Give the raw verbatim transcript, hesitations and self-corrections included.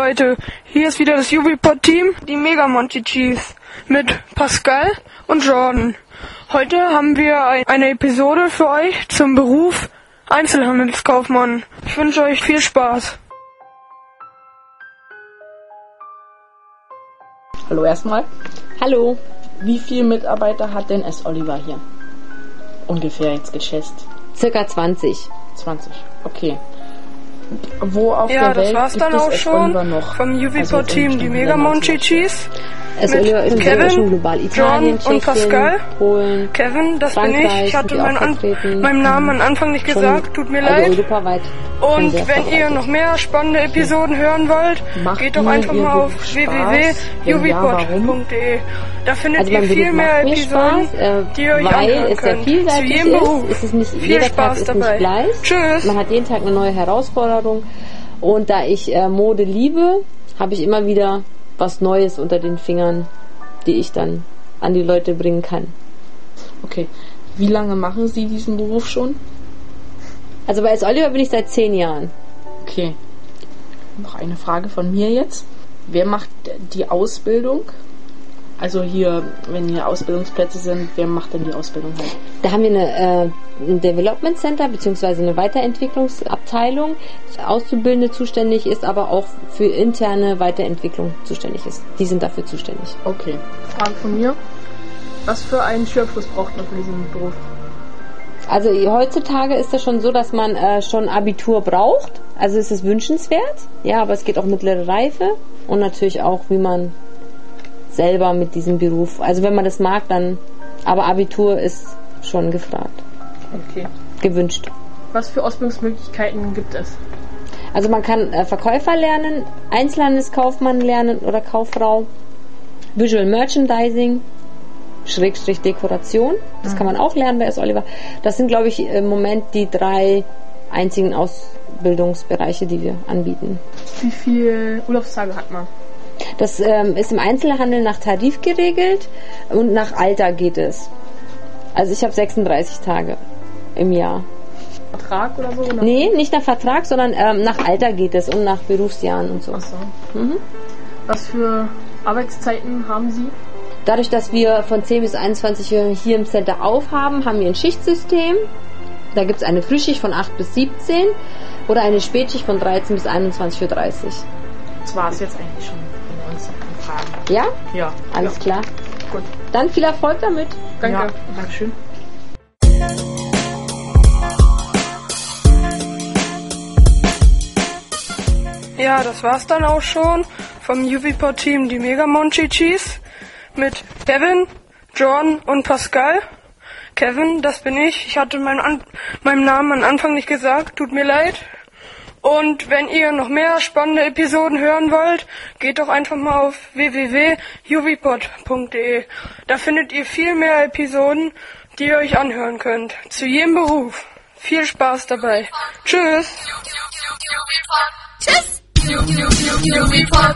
Leute, hier ist wieder das Jubipod-Team, die Mega Monchichis mit Pascal und Jordan. Heute haben wir eine Episode für euch zum Beruf Einzelhandelskaufmann. Ich wünsche euch viel Spaß. Hallo erstmal. Hallo. Wie viele Mitarbeiter hat denn S. Oliver hier? Ungefähr jetzt geschätzt. Circa zwanzig. zwanzig, okay. Wo auf ja, der Welt das war's gibt dann es auch S. schon Oliver noch? vom Jubipod-Team, also die Mega Monchichis. S. Oliver ist Kevin, schon global. Italien, John Tschechien, und Pascal. Polen, Kevin, das Frankreich, bin ich. Ich hatte meinen, An meinen Namen am Anfang nicht gesagt. Tut mir also leid. Europaweit. Und wenn ihr noch mehr spannende Episoden hören wollt, Macht geht doch einfach mal auf w w w punkt jubipod punkt de. Da findet also ihr viel mehr Episoden, Spaß, äh, die ihr euch weil anhören es sehr könnt. vielseitig Zu jedem Beruf. ist. Es ist nicht, viel jeder Spaß Tag ist dabei. nicht gleich. Tschüss. Man hat jeden Tag eine neue Herausforderung. Und da ich äh, Mode liebe, habe ich immer wieder was Neues unter den Fingern, die ich dann an die Leute bringen kann. Okay. Wie lange machen Sie diesen Beruf schon? Also bei S. Oliver bin ich seit zehn Jahren. Okay. Noch eine Frage von mir jetzt. Wer macht die Ausbildung? Also hier, wenn hier Ausbildungsplätze sind, wer macht denn die Ausbildung halt? Da haben wir eine, äh, ein Development Center bzw. eine Weiterentwicklungsabteilung. Auszubildende zuständig ist, aber auch für interne Weiterentwicklung zuständig ist. Die sind dafür zuständig. Okay. Frage von mir. Was für einen Schulabschluss braucht man für diesen Beruf? Also heutzutage ist es schon so, dass man äh, schon Abitur braucht. Also ist es wünschenswert. Ja, aber es geht auch mittlere Reife und natürlich auch, wie man selber mit diesem Beruf, also wenn man das mag, dann, aber Abitur ist schon gefragt. Okay. Gewünscht. Was für Ausbildungsmöglichkeiten gibt es? Also man kann äh, Verkäufer lernen, Einzelhandelskaufmann lernen oder Kauffrau, Visual Merchandising, Schrägstrich Dekoration, das mhm. kann man auch lernen bei S. Oliver. Das sind, glaube ich, im Moment die drei einzigen Ausbildungsbereiche, die wir anbieten. Wie viele Urlaubstage hat man? Das ähm, ist im Einzelhandel nach Tarif geregelt und nach Alter geht es. Also ich habe sechsunddreißig Tage im Jahr. Vertrag oder so? Oder? Nee, nicht nach Vertrag, sondern ähm, nach Alter geht es und nach Berufsjahren und so. Ach so. Mhm. Was für Arbeitszeiten haben Sie? Dadurch, dass wir von zehn bis einundzwanzig Uhr hier im Center aufhaben, haben wir ein Schichtsystem. Da gibt es eine Frühschicht von acht bis siebzehn oder eine Spätschicht von dreizehn bis einundzwanzig Uhr dreißig. Das war es jetzt eigentlich schon in unseren Fragen. Ja? Ja. Alles ja. klar. Gut. Dann viel Erfolg damit. Danke. Ja, Dankeschön. Ja, das war's dann auch schon vom Jubipod-Team, die Mega Monchichis mit Kevin, John und Pascal. Kevin, das bin ich. Ich hatte meinen, An- meinen Namen am Anfang nicht gesagt. Tut mir leid. Und wenn ihr noch mehr spannende Episoden hören wollt, geht doch einfach mal auf w w w punkt jubipod punkt de. Da findet ihr viel mehr Episoden, die ihr euch anhören könnt. Zu jedem Beruf. Viel Spaß dabei. Tschüss. Tschüss.